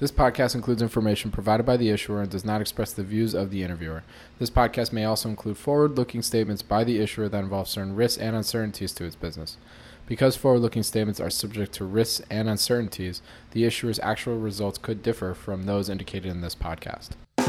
This podcast includes information provided by the issuer and does not express the views of the interviewer. This podcast may also include forward-looking statements by the issuer that involve certain risks and uncertainties to its business. Because forward-looking statements are subject to risks and uncertainties, the issuer's actual results could differ from those indicated in this podcast.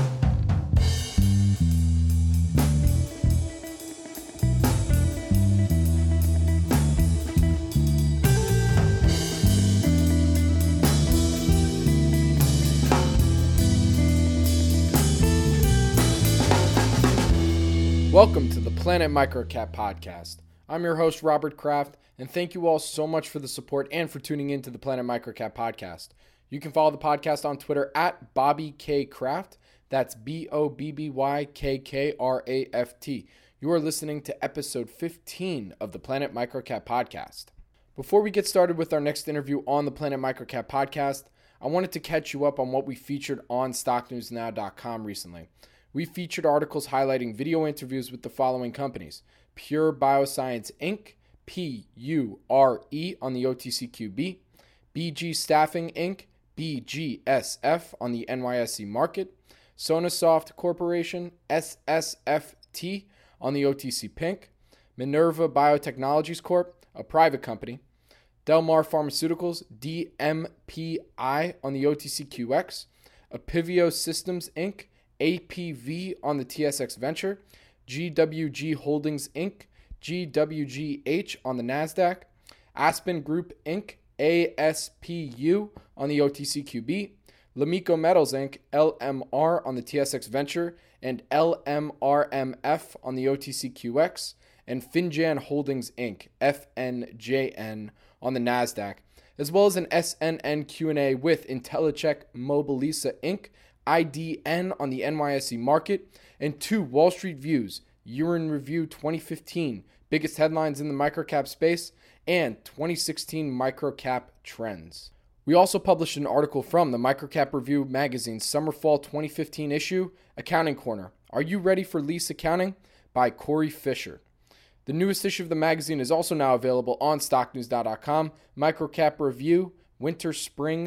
Welcome to the Planet Microcap Podcast. I'm your host, Robert Kraft, and thank you all so much for the support and for tuning in to the Planet Microcap Podcast. You can follow the podcast on Twitter at Bobby K. Kraft. That's BOBBYKKRAFT. You are listening to episode 15 of the Planet Microcap Podcast. Before we get started with our next interview on the Planet Microcap Podcast, I wanted to catch you up on what we featured on StockNewsNow.com recently. We featured articles highlighting video interviews with the following companies: Pure Bioscience Inc., PURE on the OTCQB, BG Staffing Inc., BGSF on the NYSE market, Sonasoft Corporation, SSFT on the OTC Pink, Minerva Biotechnologies Corp., a private company, Delmar Pharmaceuticals, DMPI on the OTCQX, Apivio Systems Inc., APV on the TSX Venture, GWG Holdings Inc., GWGH on the NASDAQ, Aspen Group Inc., ASPU on the OTCQB, Lamico Metals Inc., LMR on the TSX Venture, and LMRMF on the OTCQX, and Finjan Holdings Inc., FNJN on the NASDAQ, as well as an SNN Q&A with Intellicheck Mobilisa Inc., IDN on the NYSE market, and 2 Wall Street Views, Year in Review 2015, biggest headlines in the microcap space, and 2016 microcap trends. We also published an article from the Microcap Review magazine's Summer-Fall 2015 issue, Accounting Corner. Are You Ready for Lease Accounting? By Corey Fisher. The newest issue of the magazine is also now available on StockNewsNow.com, Microcap Review, Winter-Spring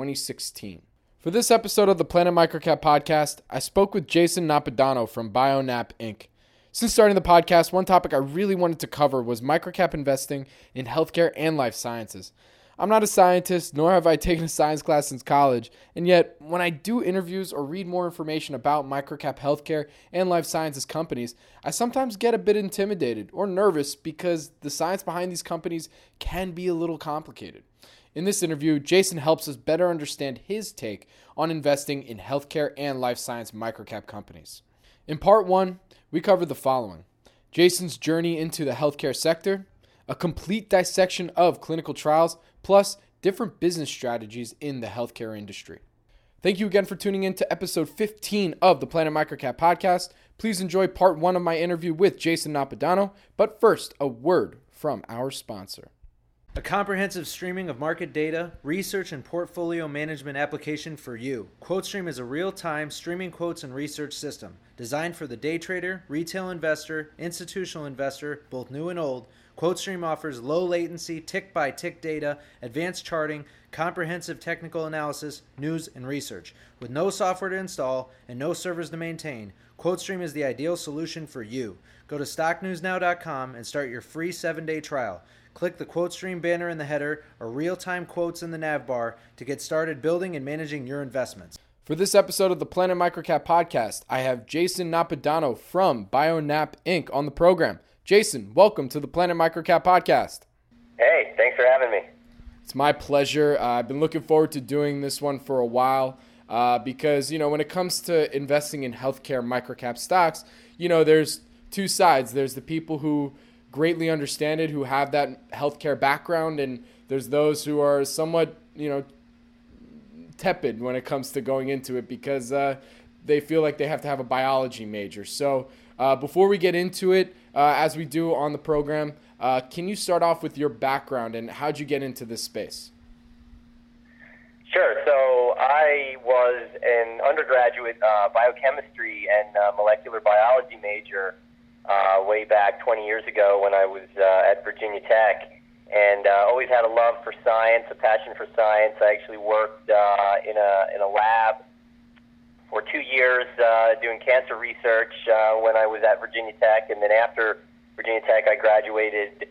2016. For this episode of the Planet Microcap Podcast, I spoke with Jason Napadano from Bionap Inc. Since starting the podcast, one topic I really wanted to cover was microcap investing in healthcare and life sciences. I'm not a scientist, nor have I taken a science class since college, and yet when I do interviews or read more information about microcap healthcare and life sciences companies, I sometimes get a bit intimidated or nervous because the science behind these companies can be a little complicated. In this interview, Jason helps us better understand his take on investing in healthcare and life science microcap companies. In part 1, we covered the following: Jason's journey into the healthcare sector, a complete dissection of clinical trials, plus different business strategies in the healthcare industry. Thank you again for tuning in to episode 15 of the Planet Microcap Podcast. Please enjoy part 1 of my interview with Jason Napadano, but first, a word from our sponsor. A comprehensive streaming of market data, research, and portfolio management application for you. QuoteStream is a real-time streaming quotes and research system designed for the day trader, retail investor, institutional investor, both new and old. QuoteStream offers low-latency, tick-by-tick data, advanced charting, comprehensive technical analysis, news, and research. With no software to install and no servers to maintain, QuoteStream is the ideal solution for you. Go to StockNewsNow.com and start your free 7-day trial. Click the QuoteStream banner in the header or real-time quotes in the nav bar to get started building and managing your investments. For this episode of the Planet Microcap Podcast, I have Jason Napadano from Bionap Inc. on the program. Jason, welcome to the Planet Microcap Podcast. Hey, thanks for having me. It's my pleasure. I've been looking forward to doing this one for a while because, when it comes to investing in healthcare microcap stocks, there's 2 sides. There's the people who greatly understand it, who have that healthcare background, and there's those who are somewhat, tepid when it comes to going into it because they feel like they have to have a biology major. So before we get into it, as we do on the program, can you start off with your background and how'd you get into this space? Sure. So I was an undergraduate biochemistry and molecular biology major way back 20 years ago when I was at Virginia Tech. and always had a love for science, a passion for science. I actually worked in a lab for 2 years doing cancer research when I was at Virginia Tech, and then after Virginia Tech, I graduated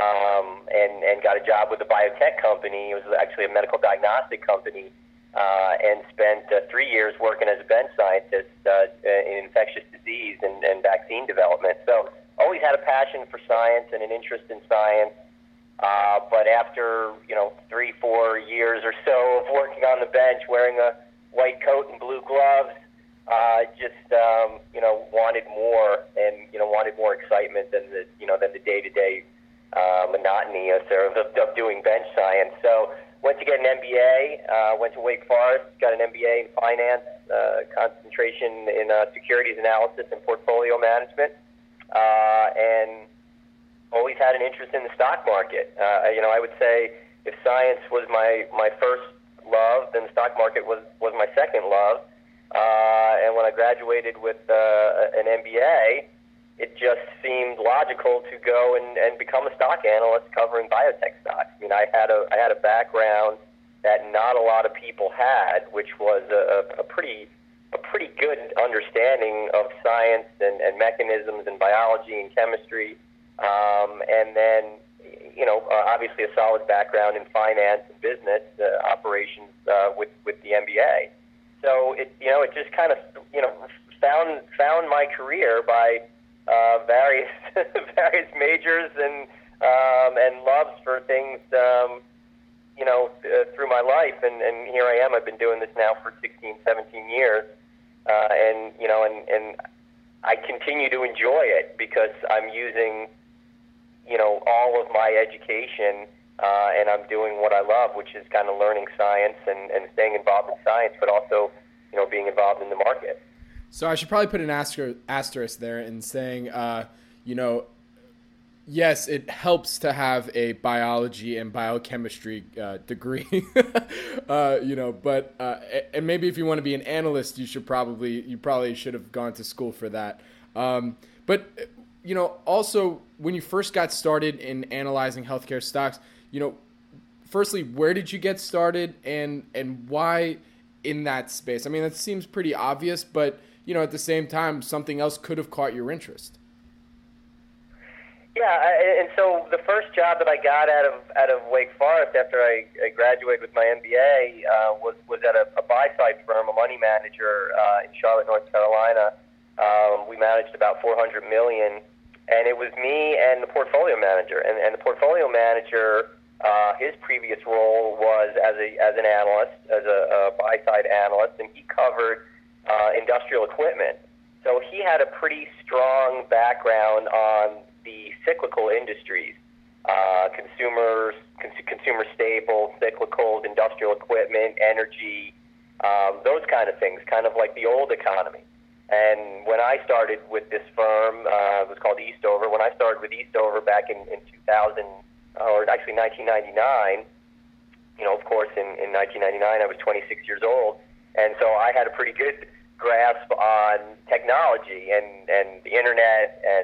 and got a job with a biotech company. It was actually a medical diagnostic company, and spent 3 years working as a bench scientist in infectious disease and vaccine development. So always had a passion for science and an interest in science. But after 3-4 years or so of working on the bench, wearing a white coat and blue gloves, just wanted more, and wanted more excitement than the day-to-day monotony of doing bench science. So went to get an MBA, went to Wake Forest, got an MBA in finance, concentration in securities analysis and portfolio management, and always had an interest in the stock market. I would say if science was my first love, then the stock market was my second love. And when I graduated with an MBA, it just seemed logical to go and become a stock analyst covering biotech stocks. I mean, I had a background that not a lot of people had, which was a pretty good understanding of science and mechanisms and biology and chemistry, and then obviously a solid background in finance and business operations with the MBA. So it just kind of found my career by various majors and loves for things through my life, and here I am. I've been doing this now for 16, 17 years, and I continue to enjoy it because I'm using all of my education, and I'm doing what I love, which is kind of learning science and staying involved in science, but also being involved in the market. So I should probably put an asterisk there and saying, yes, it helps to have a biology and biochemistry degree, but and maybe if you want to be an analyst, you probably should have gone to school for that. But also when you first got started in analyzing healthcare stocks, firstly, where did you get started and why in that space? I mean, that seems pretty obvious, but at the same time, something else could have caught your interest. Yeah, and so the first job that I got out of Wake Forest after I graduated with my MBA was at a buy-side firm, a money manager in Charlotte, North Carolina. We managed about $400 million, and it was me and the portfolio manager. And the portfolio manager, his previous role was as an analyst, as a buy-side analyst, and he covered industrial equipment. So he had a pretty strong background on the cyclical industries, consumer staples, cyclicals, industrial equipment, energy, those kind of things, kind of like the old economy. And when I started with this firm, it was called Eastover. When I started with Eastover back in 2000, or actually 1999, of course, in 1999 I was 26 years old, and so I had a pretty good grasp on technology and the internet and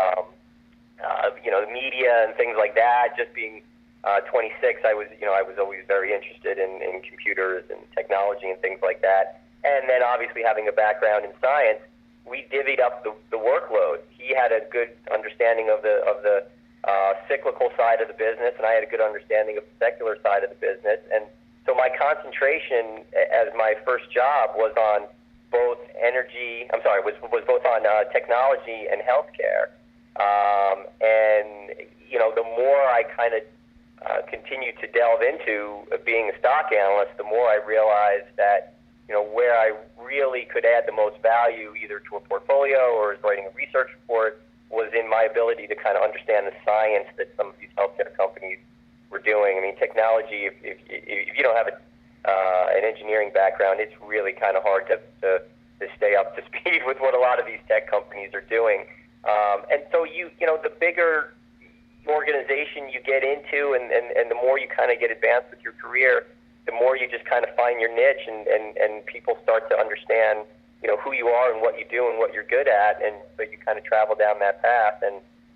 the media and things like that. Just being 26, I was always very interested in computers and technology and things like that. And then obviously having a background in science, we divvied up the workload. He had a good understanding of the cyclical side of the business, and I had a good understanding of the secular side of the business. And so my concentration as my first job was on both was both on technology and healthcare. And the more I kind of continued to delve into being a stock analyst, the more I realized that where I really could add the most value, either to a portfolio or as writing a research report, was in my ability to kind of understand the science that some of these healthcare companies were doing. I mean, technology, if you don't have an engineering background, it's really kind of hard to stay up to speed with what a lot of these tech companies are doing. And so the bigger organization you get into and the more you kind of get advanced with your career, the more you just kind of find your niche and people start to understand who you are and what you do and what you're good at, and so you kind of travel down that path. And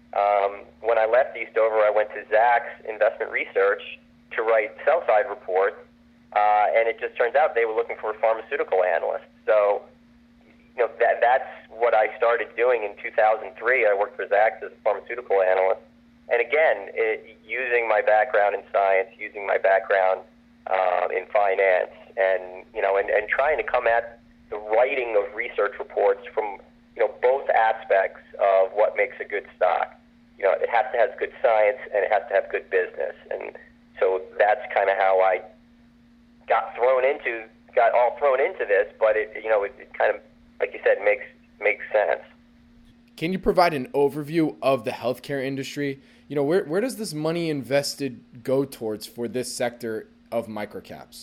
When I left Eastover, I went to Zacks Investment Research to write sell-side reports, and it just turns out they were looking for a pharmaceutical analyst. So, that's what I started doing in 2003. I worked for Zacks as a pharmaceutical analyst. And again, using my background in science, using my background in finance, and trying to come at the writing of research reports from both aspects of what makes a good stock. It has to have good science and it has to have good business, and so that's kind of how I got all thrown into this. But it kind of, like you said, makes sense. Can you provide an overview of the healthcare industry? Where does this money invested go towards for this sector of microcaps?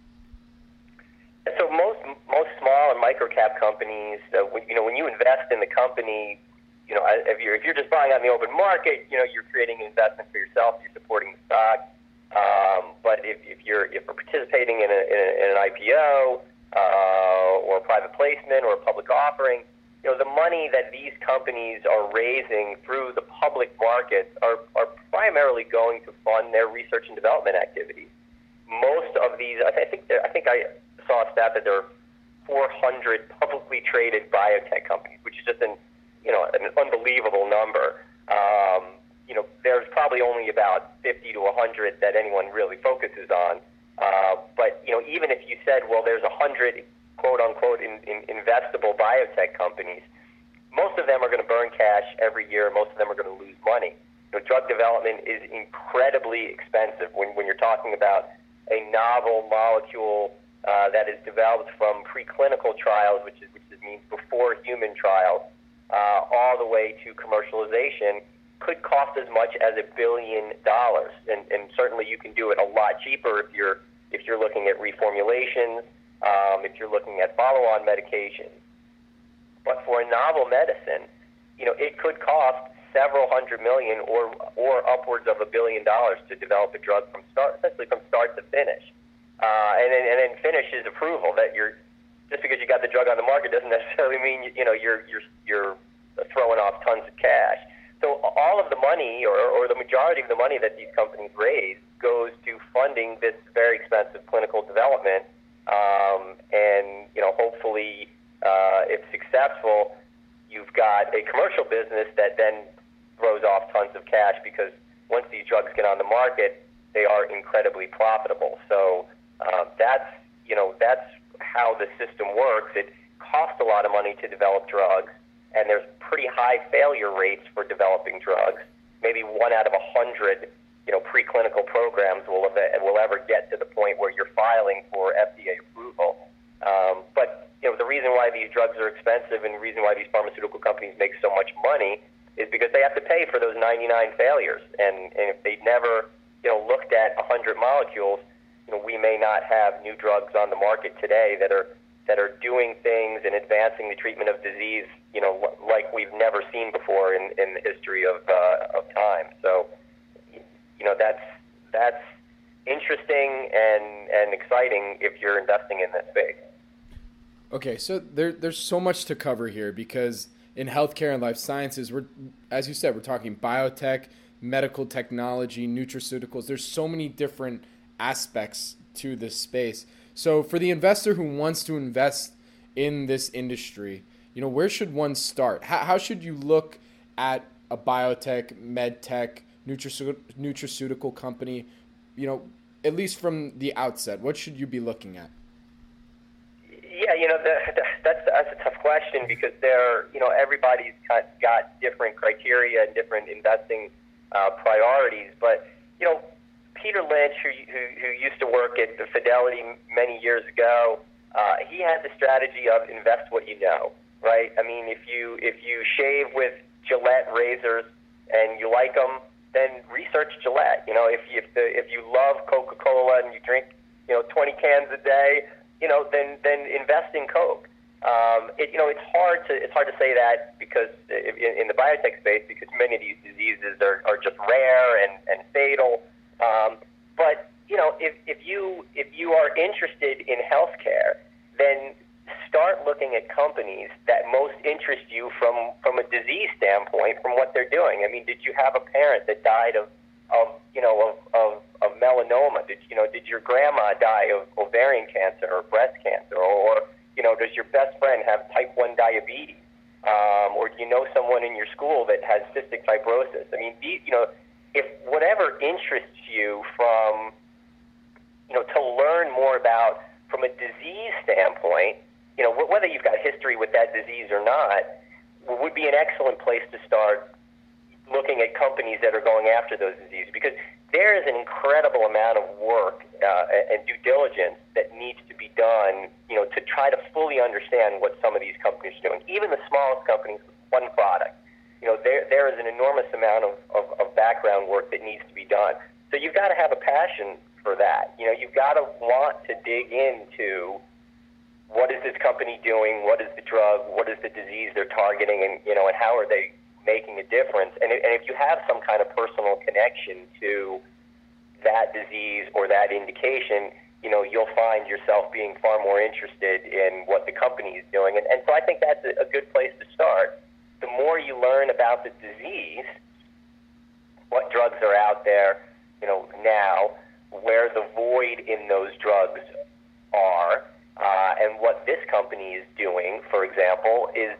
So most small and microcap companies, when you invest in the company, if you're just buying on the open market, you're creating an investment for yourself. You're supporting the stock. But if we're participating in an IPO or a private placement or a public offering, the money that these companies are raising through the public markets are primarily going to fund their research and development activities. Most of these, I think I saw a stat that there are 400 publicly traded biotech companies, which is just an unbelievable number. There's probably only about 50 to 100 that anyone really focuses on. But even if you said, well, there's 100 quote unquote investable biotech companies, most of them are going to burn cash every year. Most of them are going to lose money. Drug development is incredibly expensive when you're talking about a novel molecule that is developed from preclinical trials, which means before human trials, all the way to commercialization. Could cost as much as $1 billion, and certainly you can do it a lot cheaper if you're looking at reformulations, if you're looking at follow-on medications. But for a novel medicine, it could cost several $100 million or upwards of $1 billion to develop a drug essentially from start to finish. And then finish is approval. That just because you got the drug on the market doesn't necessarily mean you're throwing off tons of cash. So all of the money, or the majority of the money that these companies raise, goes to funding this very expensive clinical development. And hopefully, if successful, you've got a commercial business that then throws off tons of cash, because once these drugs get on the market, they are incredibly profitable. So that's how the system works. It costs a lot of money to develop drugs, and there's pretty high failure rates for developing drugs. Maybe 1 out of 100, preclinical programs will ever get to the point where you're filing for FDA approval. But the reason why these drugs are expensive and the reason why these pharmaceutical companies make so much money is because they have to pay for those 99 failures. And if they never looked at 100 molecules, we may not have new drugs on the market today that are doing things and advancing the treatment of disease, like we've never seen before in the history of time. So, that's interesting and exciting if you're investing in this space. Okay, so there's so much to cover here, because in healthcare and life sciences, as you said, we're talking biotech, medical technology, nutraceuticals. There's so many different aspects to this space. So for the investor who wants to invest in this industry, where should one start? How should you look at a biotech, medtech, nutraceutical company, at least from the outset? What should you be looking at? Yeah, that's a tough question, because everybody's got different criteria and different investing priorities. But Peter Lynch, who used to work at Fidelity many years ago, he had the strategy of invest what you know, right? I mean, if you shave with Gillette razors and you like them, then research Gillette. If you love Coca-Cola and you drink 20 cans a day, then invest in Coke. It's hard to say that, because in the biotech space, because many of these diseases are just rare and fatal. But if you are interested in healthcare, then start looking looking at companies that most interest you from a disease standpoint, from what they're doing. I mean, did you have a parent that died of melanoma? Did your grandma die of ovarian cancer or breast cancer, or does your best friend have type 1 diabetes? Or do you know someone in your school that has cystic fibrosis? I mean, if whatever interests you from, to learn more about from a disease standpoint, whether you've got history with that disease or not, would be an excellent place to start looking at companies that are going after those diseases, because there is an incredible amount of work and due diligence that needs to be done, to try to fully understand what some of these companies are doing. Even the smallest companies with one product, there is an enormous amount of background work that needs to be done. So you've got to have a passion for that. You've got to want to dig into what is this company doing, what is the drug, what is the disease they're targeting, and and how are they making a difference. And if you have some kind of personal connection to that disease or that indication, you'll find yourself being far more interested in what the company is doing. And so I think that's a good place to start. The more you learn about the disease, what drugs are out there, now, where the void in those drugs are, and what this company is doing, for example, is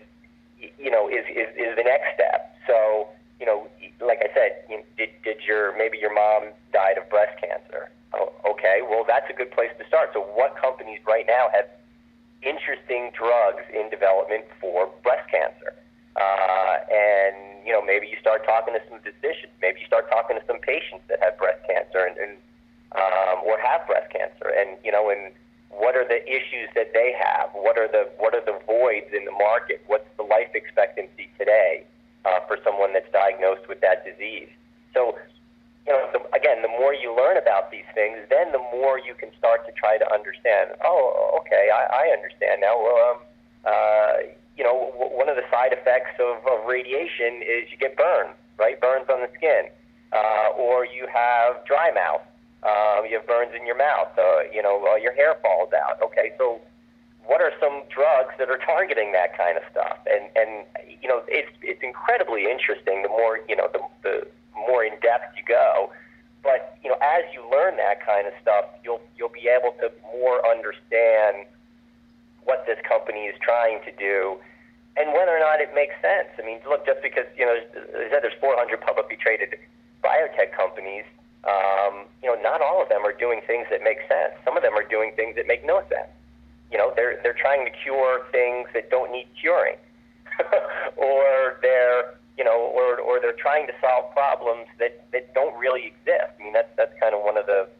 the next step. So, like I said, maybe your mom died of breast cancer. Oh, okay, well, that's a good place to start. So what companies right now have interesting drugs in development for breast cancer? And maybe you start talking to some physicians. Maybe you start talking to some patients that have breast cancer and or have breast cancer. And what are the issues that they have? What are the voids in the market? What's the life expectancy today for someone that's diagnosed with that disease? So, again, the more you learn about these things, then the more you can start to try to understand. Oh, okay, I understand now. Well, one of the side effects of radiation is you get burns, right? Burns on the skin, or you have dry mouth. You have burns in your mouth. Your hair falls out. Okay, so what are some drugs that are targeting that kind of stuff? And it's incredibly interesting. The more the more in depth you go. But as you learn that kind of stuff, you'll be able to more understand what this company is trying to do and whether or not it makes sense. I mean, look, just because there's 400 publicly traded biotech companies. Not all of them are doing things that make sense. Some of them are doing things that make no sense. They're trying to cure things that don't need curing, or they're trying to solve problems that don't really exist. I mean, that's kind of one of the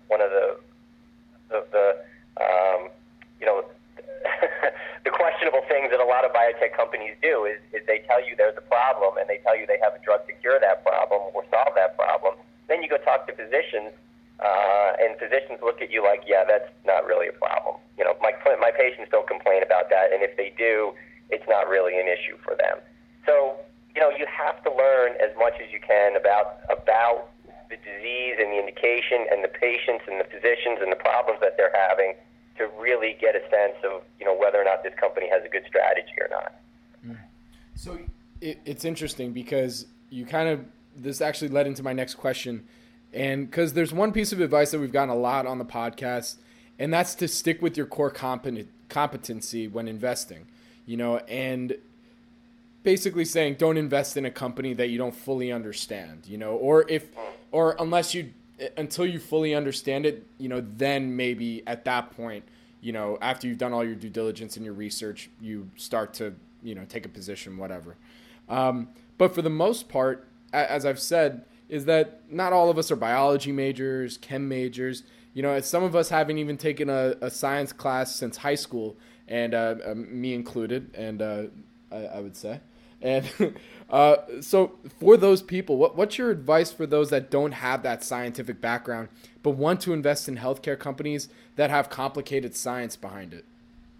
the questionable things that a lot of biotech companies do is they tell you there's a problem and they tell you they have a drug to cure that problem or solve that problem. Then you go talk to physicians, and physicians look at you like, yeah, that's not really a problem. My patients don't complain about that, and if they do, it's not really an issue for them. So, you have to learn as much as you can about the disease and the indication and the patients and the physicians and the problems that they're having to really get a sense of, whether or not this company has a good strategy or not. So it's interesting because this actually led into my next question. And because there's one piece of advice that we've gotten a lot on the podcast, and that's to stick with your core competency when investing, and basically saying don't invest in a company that you don't fully understand, or until you fully understand it, then maybe at that point, after you've done all your due diligence and your research, you start to, take a position, whatever. But for the most part, as I've said, is that not all of us are biology majors, chem majors. Some of us haven't even taken a science class since high school, and me included, and I would say. And so for those people, what's your advice for those that don't have that scientific background but want to invest in healthcare companies that have complicated science behind it?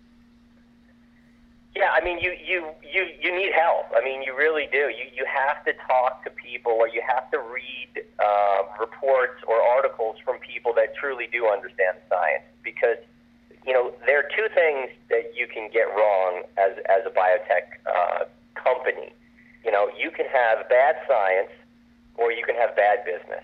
Yeah, I mean, you need help. I mean, you really do. You have to talk to people, or you have to read reports or articles from people that truly do understand science. Because, there are two things that you can can get wrong as a biotech company. You can have bad science or you can have bad business.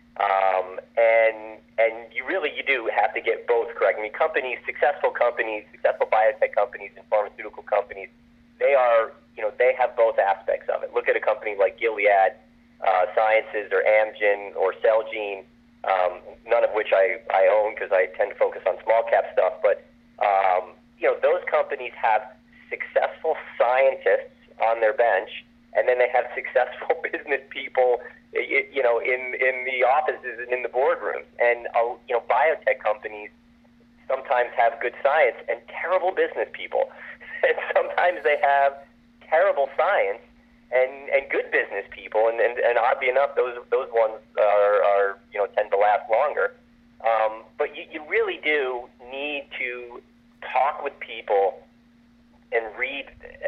And you do have to get both correct. I mean, successful biotech companies and pharmaceutical companies, they have both aspects of it. Look at a company like Gilead Sciences or Amgen or Celgene, none of which I own because I tend to focus on small cap stuff. But, those companies have successful scientists on their bench, and then they have successful business people, in the offices and in the boardrooms. And, biotech companies sometimes have good science and terrible business people. And sometimes they have terrible science and good business people. And oddly enough, those ones are tend to last longer. But you really do need to talk with people and read,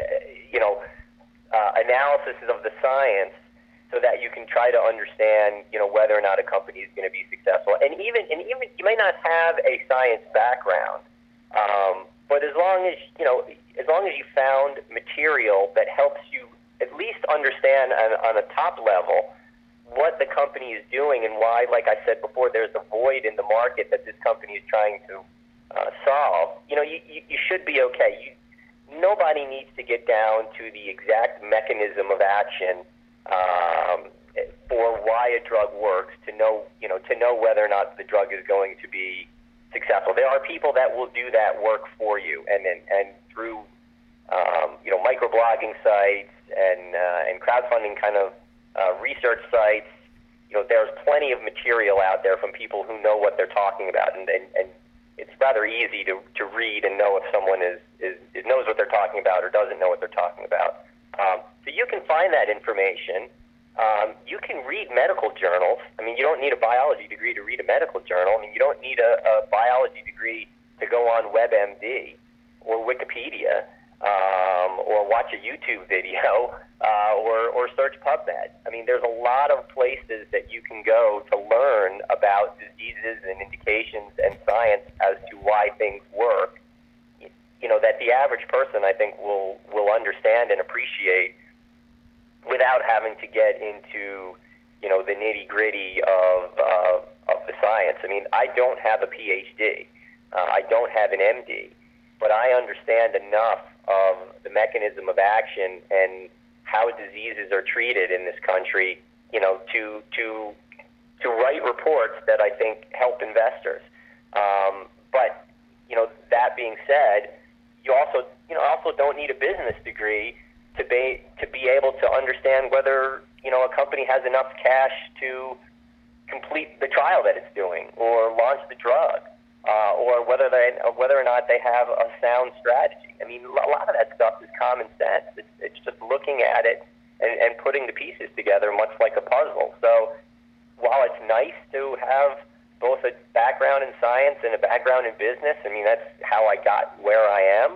analysis of the science so that you can try to understand, whether or not a company is going to be successful. And even you may not have a science background, but as long as you found material that helps you at least understand on a top level what the company is doing and why, like I said before, there's a void in the market that this company is trying to solve, you should be okay. Nobody needs to get down to the exact mechanism of action for why a drug works to know whether or not the drug is going to be successful. There are people that will do that work for you, and through microblogging sites and crowdfunding kind of research sites. There's plenty of material out there from people who know what they're talking about, and it's rather easy to read and know if someone knows what they're talking about or doesn't know what they're talking about. So you can find that information. You can read medical journals. I mean, you don't need a biology degree to read a medical journal. I mean, you don't need a biology degree to go on WebMD or Wikipedia or watch a YouTube video or search PubMed. I mean, there's a lot of places that you can go to learn about diseases and indications and science as to why things work, that the average person, I think, will understand and appreciate without having to get into, the nitty-gritty of the science. I mean, I don't have a PhD. I don't have an MD, but I understand enough of the mechanism of action and how diseases are treated in this country, to write reports that I think help investors. But that being said, you also don't need a business degree to be able to understand whether a company has enough cash to complete the trial that it's doing or launch the drug, or whether or not they have a sound strategy. I mean, a lot of that stuff is common sense. It's just looking at it and putting the pieces together, much like a puzzle. So while it's nice to have both a background in science and a background in business, I mean, that's how I got where I am.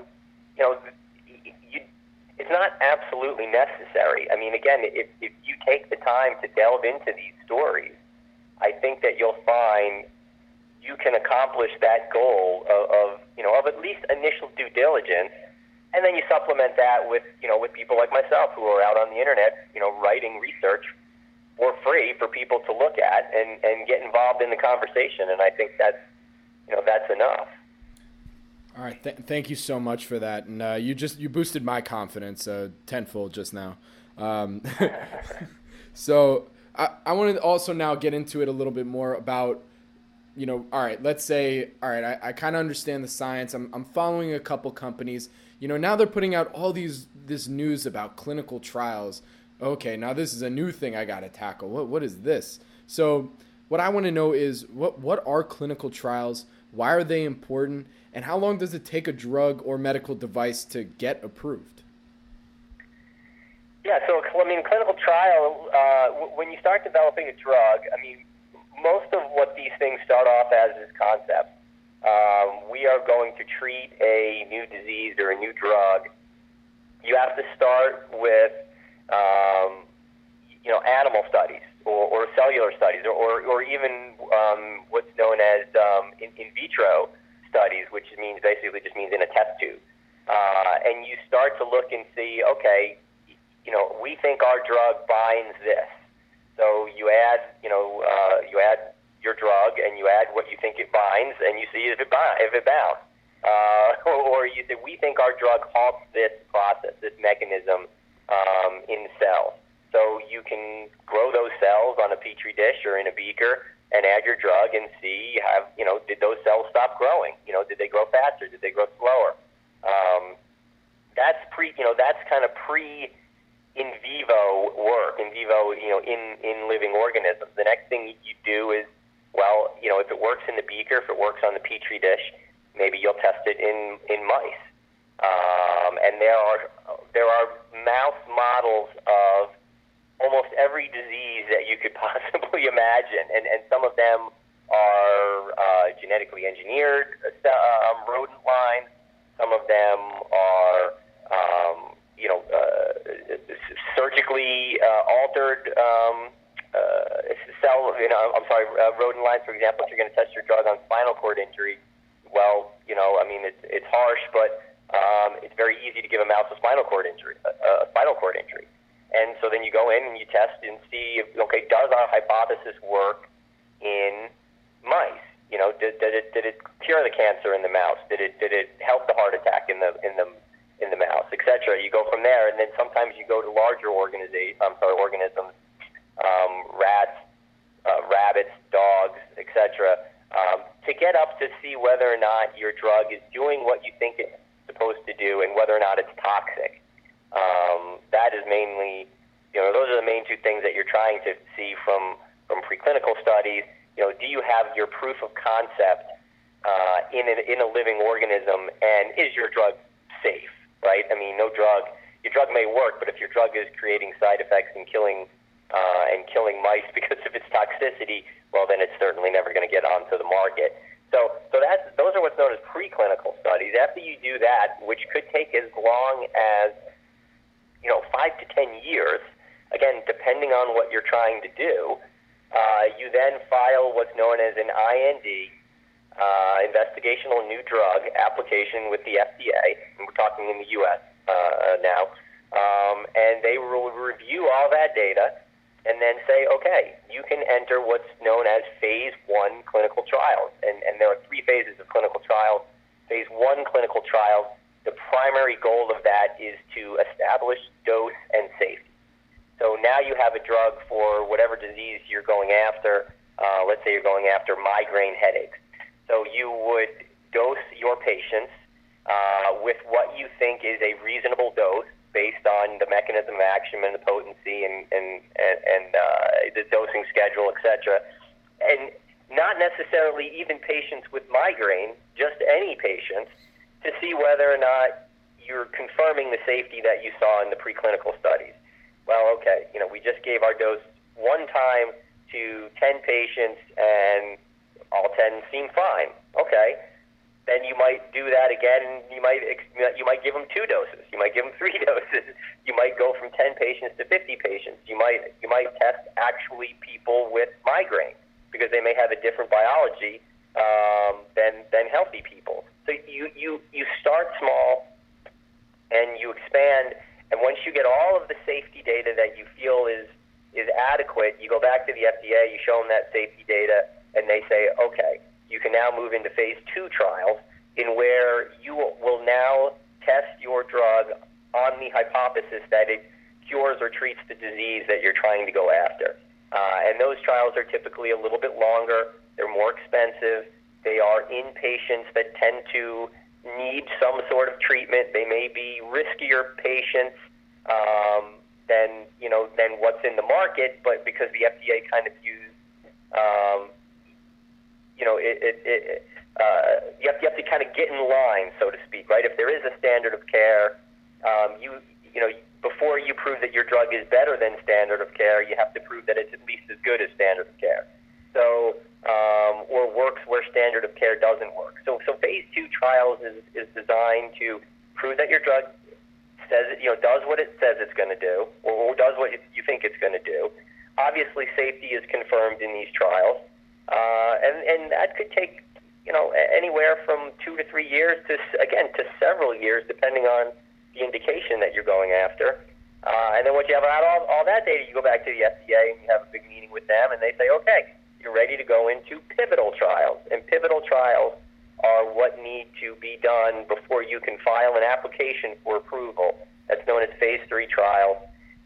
It's not absolutely necessary. I mean, again, if you take the time to delve into these stories, I think that you'll find you can accomplish that goal of at least initial due diligence, and then you supplement that with people like myself who are out on the internet, writing research for free for people to look at and get involved in the conversation. And I think that's enough. All right. Thank you so much for that. And you boosted my confidence tenfold just now. So I want to also now get into it a little bit more about, all right, let's say, I kind of understand the science. I'm following a couple companies. Now they're putting out all this news about clinical trials. Okay, now this is a new thing I got to tackle. What is this? So what I want to know is what are clinical trials? Why are they important? And how long does it take a drug or medical device to get approved? Yeah, so clinical trial, when you start developing a drug, most of what these things start off as is concepts. We are going to treat a new disease or a new drug. You have to start with, animal studies or cellular studies or even what's known as in vitro studies, which basically just means in a test tube. and you start to look and see, okay, we think our drug binds this. So you add your drug and you add what you think it binds, and you see if it bounds. Or you say, we think our drug halts this process, this mechanism in cells. So you can grow those cells on a petri dish or in a beaker and add your drug and see, did those cells stop growing? Did they grow faster? Did they grow slower? That's kind of in vivo work, in living organisms. The next thing you do is, if it works in the beaker, if it works on the petri dish, maybe you'll test it in mice. And there are mouse models of almost every disease that you could possibly imagine, and some of them are genetically engineered rodent lines. Some of them are surgically altered rodent lines. For example, if you're going to test your drug on spinal cord injury, it's harsh, but it's very easy to give a mouse a spinal cord injury. And so then you go in and you test and see if, does our hypothesis work in mice? Did it cure the cancer in the mouse? Did it help the heart attack in the mouse, etc.? You go from there, and then sometimes you go to larger organisms, rats, rabbits, dogs, etc., to get up to see whether or not your drug is doing what you think it's supposed to do and whether or not it's toxic. That is mainly, those are the main two things that you're trying to see from preclinical studies. Do you have your proof of concept in a living organism, and is your drug safe, right? Your drug may work, but if your drug is creating side effects and killing mice because of its toxicity, well, then it's certainly never going to get onto the market. So those are what's known as preclinical studies. After you do that, which could take as long as 5 to 10 years, again, depending on what you're trying to do, you then file what's known as an IND, investigational new drug application with the FDA, and we're talking in the U.S. Now, and they will review all that data and then say, okay, you can enter what's known as phase 1 clinical trials, and there are 3 phases of clinical trials. Phase 1 clinical trials, the primary goal of that is to establish dose and safety. So now you have a drug for whatever disease you're going after. Let's say you're going after migraine headaches. So you would dose your patients with what you think is a reasonable dose based on the mechanism of action and the potency and the dosing schedule, etc. And not necessarily even patients with migraine, just any patients, to see whether or not you're confirming the safety that you saw in the preclinical studies. Well, okay, we just gave our dose one time to 10 patients and all 10 seemed fine. Okay, then you might do that again, and you might give them 2 doses. You might give them 3 doses. You might go from 10 patients to 50 patients. You might test actually people with migraine because they may have a different biology than healthy people. So you start small and you expand. And once you get all of the safety data that you feel is adequate, you go back to the FDA, you show them that safety data, and they say, okay, you can now move into phase 2 trials in where you will now test your drug on the hypothesis that it cures or treats the disease that you're trying to go after. And those trials are typically a little bit longer. They're more expensive. They are in patients that tend to need some sort of treatment. They may be riskier patients than what's in the market, but because the FDA kind of views, you have to kind of get in line, so to speak, right? If there is a standard of care, before you prove that your drug is better than standard of care, you have to prove that it's at least as good as standard of care. So, or works where standard of care doesn't work. So phase 2 trials is designed to prove that your drug does what it says it's going to do, or does what you think it's going to do. Obviously, safety is confirmed in these trials, and that could take anywhere from 2 to 3 years to several years, depending on the indication that you're going after. And then once you have all that data, you go back to the FDA and you have a big meeting with them, and they say, okay, you're ready to go into pivotal trials. And pivotal trials are what need to be done before you can file an application for approval. That's known as phase 3 trials.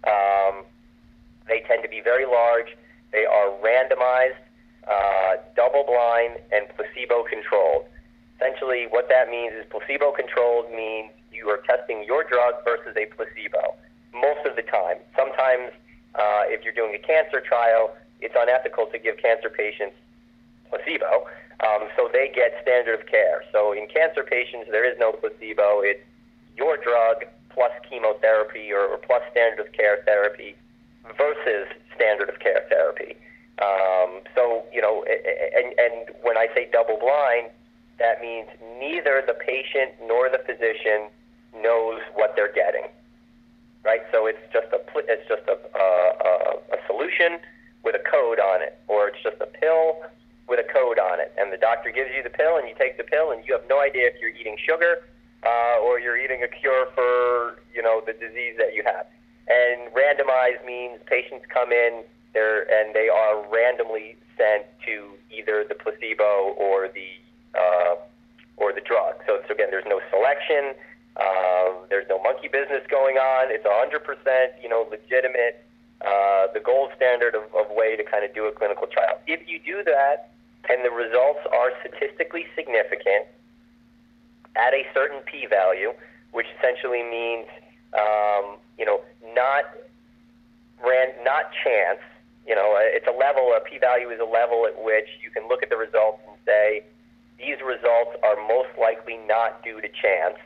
They tend to be very large. They are randomized, double-blind, and placebo-controlled. Essentially, what that means is placebo-controlled means you are testing your drug versus a placebo most of the time. Sometimes, if you're doing a cancer trial, it's unethical to give cancer patients placebo, so they get standard of care. So in cancer patients, there is no placebo. It's your drug plus chemotherapy or plus standard of care therapy versus standard of care therapy. So, and when I say double-blind, that means neither the patient nor the physician knows what they're getting, right? So it's just a solution with a code on it, or it's just a pill with a code on it, and the doctor gives you the pill, and you take the pill, and you have no idea if you're eating sugar or you're eating a cure for the disease that you have. And randomized means patients come in there and they are randomly sent to either the placebo or the drug. So again, there's no selection. There's no monkey business going on. It's 100%, legitimate, the gold standard of way to kind of do a clinical trial. If you do that and the results are statistically significant at a certain p-value, which essentially means, not chance. It's a level. A p-value is a level at which you can look at the results and say these results are most likely not due to chance.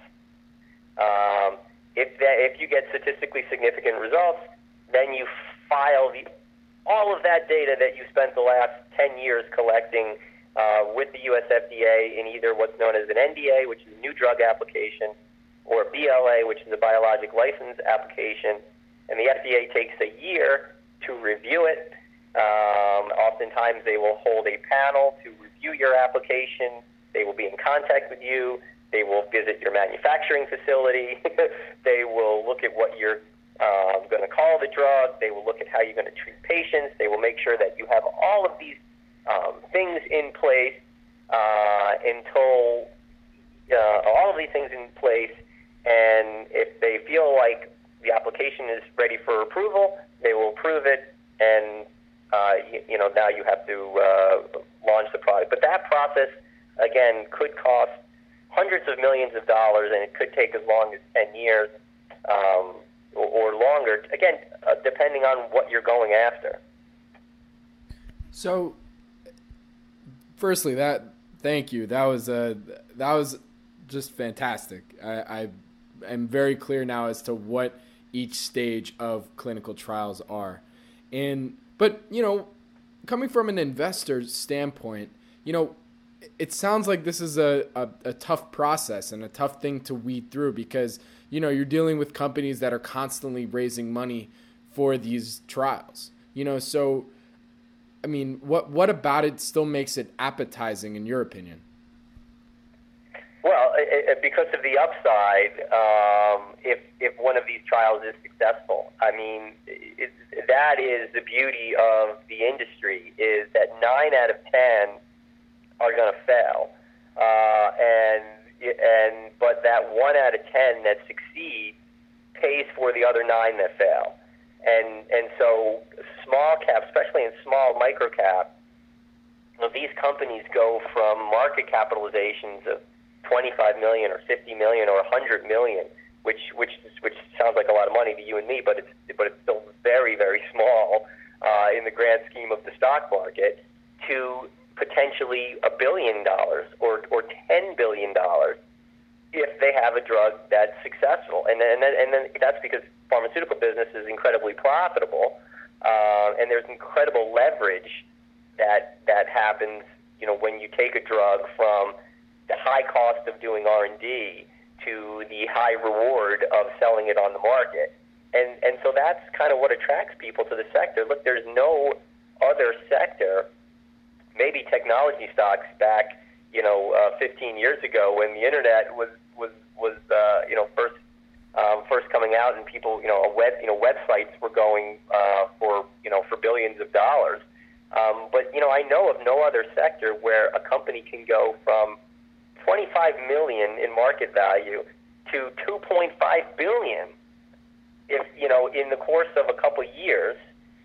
If you get statistically significant results, then you file all of that data that you spent the last 10 years collecting with the U.S. FDA in either what's known as an NDA, which is a new drug application, or a BLA, which is a biologic license application. And the FDA takes a year to review it. Oftentimes they will hold a panel to review your application. They will be in contact with you. They will visit your manufacturing facility. They will look at what you're going to call the drug. They will look at how you're going to treat patients. They will make sure that you have all of these things in place and if they feel like the application is ready for approval, they will approve it, and now you have to launch the product. But that process, again, could cost hundreds of millions of dollars, and it could take as long as 10 years or longer, again, depending on what you're going after. So, firstly, thank you. That was just fantastic. I am very clear now as to what each stage of clinical trials are. But coming from an investor's standpoint, it sounds like this is a tough process and a tough thing to weed through because, you're dealing with companies that are constantly raising money for these trials. So, I mean, what about it still makes it appetizing in your opinion? Well, because of the upside, if one of these trials is successful, I mean, that is the beauty of the industry, is that 9 out of 10 are going to fail, but that 1 out of 10 that succeeds pays for the other 9 that fail, and so small cap, especially in small micro cap, these companies go from market capitalizations of 25 million or 50 million or 100 million, which sounds like a lot of money to you and me, but it's still very, very small in the grand scheme of the stock market, to potentially $1 billion or $10 billion if they have a drug that's successful, and then that's because pharmaceutical business is incredibly profitable, and there's incredible leverage that happens, when you take a drug from the high cost of doing R&D to the high reward of selling it on the market. And so that's kind of what attracts people to the sector. Look, there's no other sector, maybe technology stocks back, 15 years ago when the internet was out, and people, websites were going for billions of dollars. But I know of no other sector where a company can go from 25 million in market value to 2.5 billion if in the course of a couple years,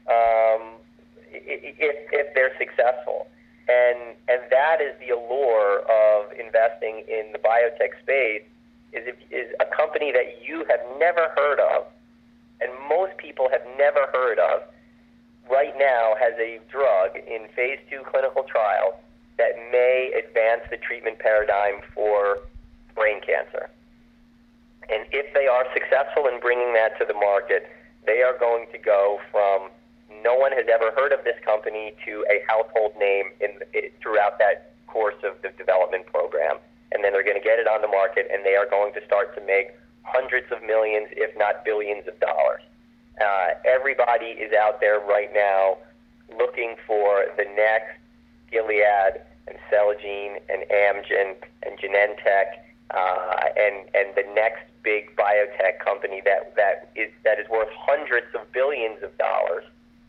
if they're successful. And that is the allure of investing in the biotech space, is a company that you have never heard of, and most people have never heard of, right now has a drug in phase 2 clinical trials that may advance the treatment paradigm for brain cancer. And if they are successful in bringing that to the market, they are going to go from no one has ever heard of this company to a household name throughout that course of the development program. And then they're going to get it on the market, and they are going to start to make hundreds of millions, if not billions of dollars. Everybody is out there right now looking for the next Gilead and Celgene and Amgen and Genentech and the next big biotech company that is worth hundreds of billions of dollars.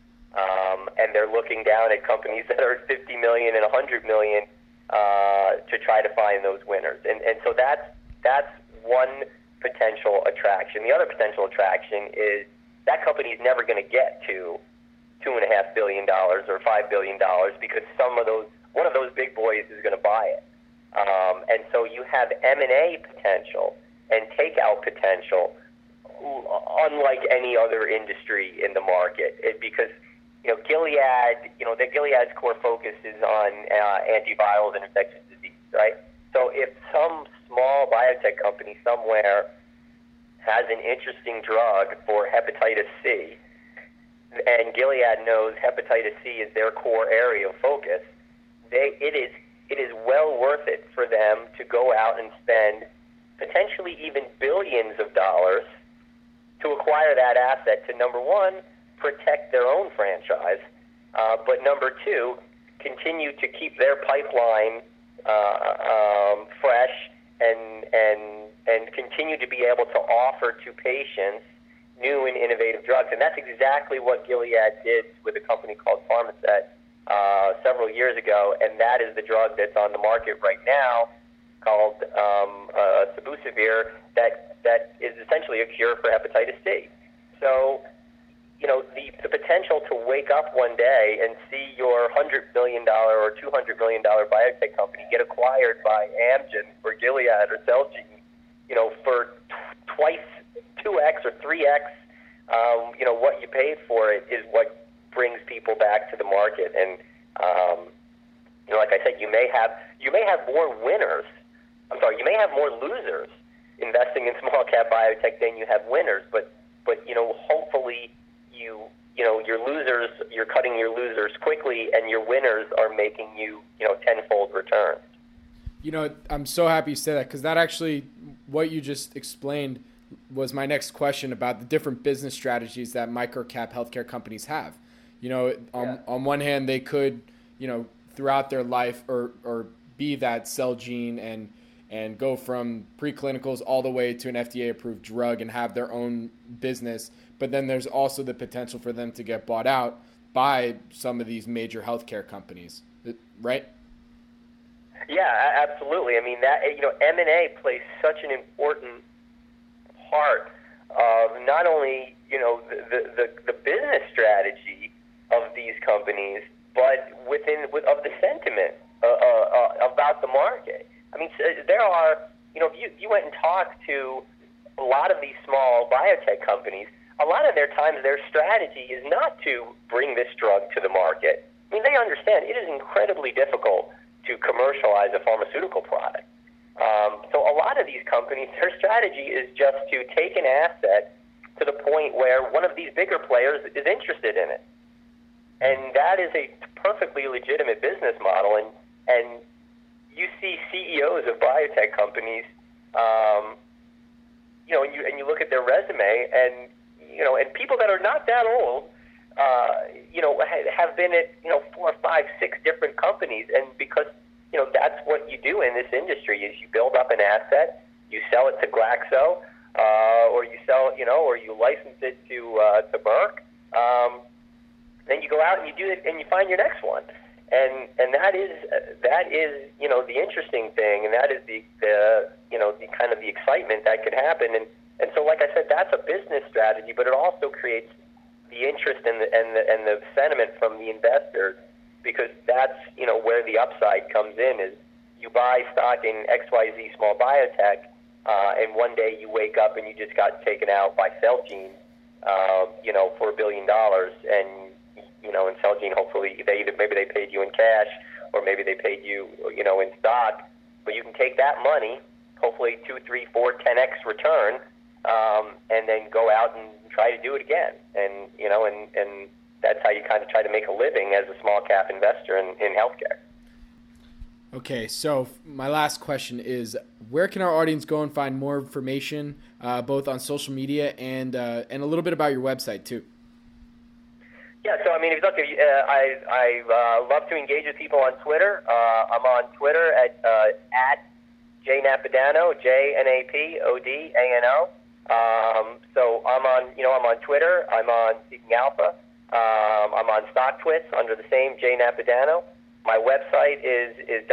And they're looking down at companies that are 50 million and 100 million to try to find those winners. And so that's one potential attraction. The other potential attraction is that company is never going to get to $2.5 billion or $5 billion because one of those big boys is going to buy it. And so you have M&A potential and takeout potential unlike any other industry in the market. Because Gilead's core focus is on antivirals and infectious disease, right? So if some small biotech company somewhere has an interesting drug for hepatitis C, and Gilead knows hepatitis C is their core area of focus, it is well worth it for them to go out and spend potentially even billions of dollars to acquire that asset to, number one, protect their own franchise, but number two, continue to keep their pipeline fresh and continue to be able to offer to patients new and innovative drugs. And that's exactly what Gilead did with a company called Pharmasset several years ago, and that is the drug that's on the market right now called Sabusavir that is essentially a cure for hepatitis C. So, the potential to wake up one day and see your $100 million or $200 million biotech company get acquired by Amgen or Gilead or Celgene, for twice, 2x or 3x, what you paid for it is what brings people back to the market. And, like I said, you may have more winners. You may have more losers investing in small cap biotech than you have winners, but hopefully you're cutting your losers quickly, and your winners are making you tenfold returns. I'm so happy you said that, because that actually, what you just explained was my next question about the different business strategies that microcap healthcare companies have. On one hand, they could, throughout their life or be that Celgene and go from preclinicals all the way to an FDA-approved drug and have their own business. But then there's also the potential for them to get bought out by some of these major healthcare companies, right? Yeah, absolutely. I mean, that M&A plays such an important part of not only the business strategy of these companies, but of the sentiment about the market. I mean, there are, if you went and talked to a lot of these small biotech companies, a lot of their times their strategy is not to bring this drug to the market. I mean, they understand it is incredibly difficult to commercialize a pharmaceutical product. So a lot of these companies, their strategy is just to take an asset to the point where one of these bigger players is interested in it. And that is a perfectly legitimate business model. And you see CEOs of biotech companies, and you look at their resume, and people that are not that old, have been at 4, 5, 6 different companies, and because that's what you do in this industry is you build up an asset, you sell it to Glaxo, or you sell, or you license it to Merck, then you go out and you do it and you find your next one. And that is the interesting thing, and that is the kind of the excitement that could happen. And so, like I said, that's a business strategy, but it also creates the interest and the sentiment from the investors, because that's where the upside comes in. Is you buy stock in XYZ small biotech, and one day you wake up and you just got taken out by Celgene, for $1 billion, and in Celgene, hopefully maybe they paid you in cash, or maybe they paid you in stock, but you can take that money, hopefully 2, 3, 4, 10x return, and then go out and try to do it again, and that's how you kind of try to make a living as a small cap investor in healthcare. Okay, so my last question is, where can our audience go and find more information, both on social media and a little bit about your website too? Yeah, so if you look, I love to engage with people on Twitter. I'm on Twitter at jnapadano, JNAPODANO. So I'm on Twitter. I'm on Seeking Alpha. I'm on StockTwits under the same jnapadano. My website is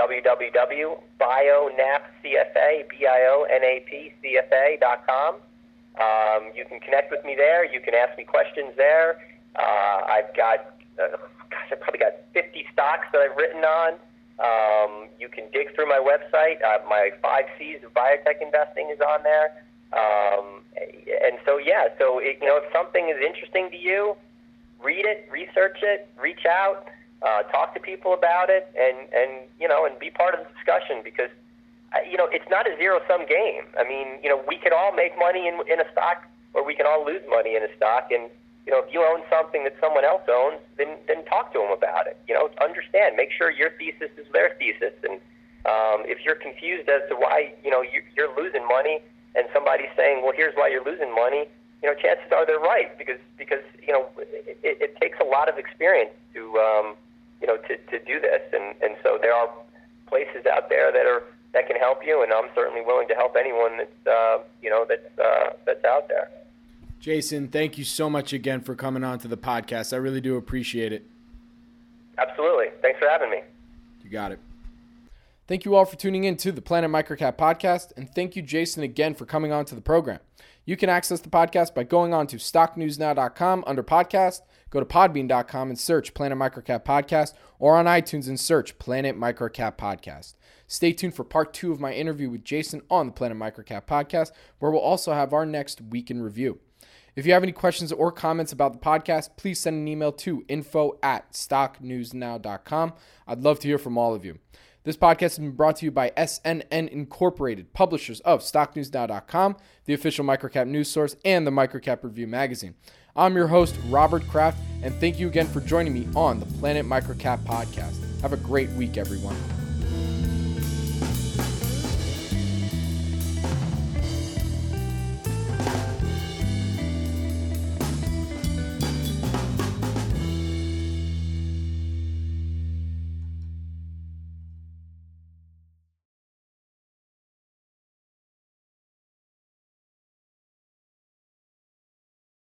www.bionapcfa.com. You can connect with me there. You can ask me questions there. I've got, I've probably got 50 stocks that I've written on. You can dig through my website. My 5 C's of biotech investing is on there. And so, if something is interesting to you, read it, research it, reach out, talk to people about it, and be part of the discussion, because, it's not a zero-sum game. We can all make money in a stock, or we can all lose money in a stock, and if you own something that someone else owns, then talk to them about it. Understand, make sure your thesis is their thesis. And if you're confused as to why you're losing money, and somebody's saying, well, here's why you're losing money, chances are they're right, because it takes a lot of experience to do this. And so there are places out there that can help you, and I'm certainly willing to help anyone that's out there. Jason, thank you so much again for coming on to the podcast. I really do appreciate it. Absolutely. Thanks for having me. You got it. Thank you all for tuning in to the Planet Microcap podcast, and thank you, Jason, again for coming on to the program. You can access the podcast by going on to stocknewsnow.com under podcast, go to podbean.com and search Planet Microcap Podcast, or on iTunes and search Planet Microcap Podcast. Stay tuned for part 2 of my interview with Jason on the Planet Microcap Podcast, where we'll also have our next week in review. If you have any questions or comments about the podcast, please send an email to info@stocknewsnow.com. I'd love to hear from all of you. This podcast has been brought to you by SNN Incorporated, publishers of StockNewsNow.com, the official microcap news source, and the Microcap Review magazine. I'm your host, Robert Kraft, and thank you again for joining me on the Planet Microcap podcast. Have a great week, everyone.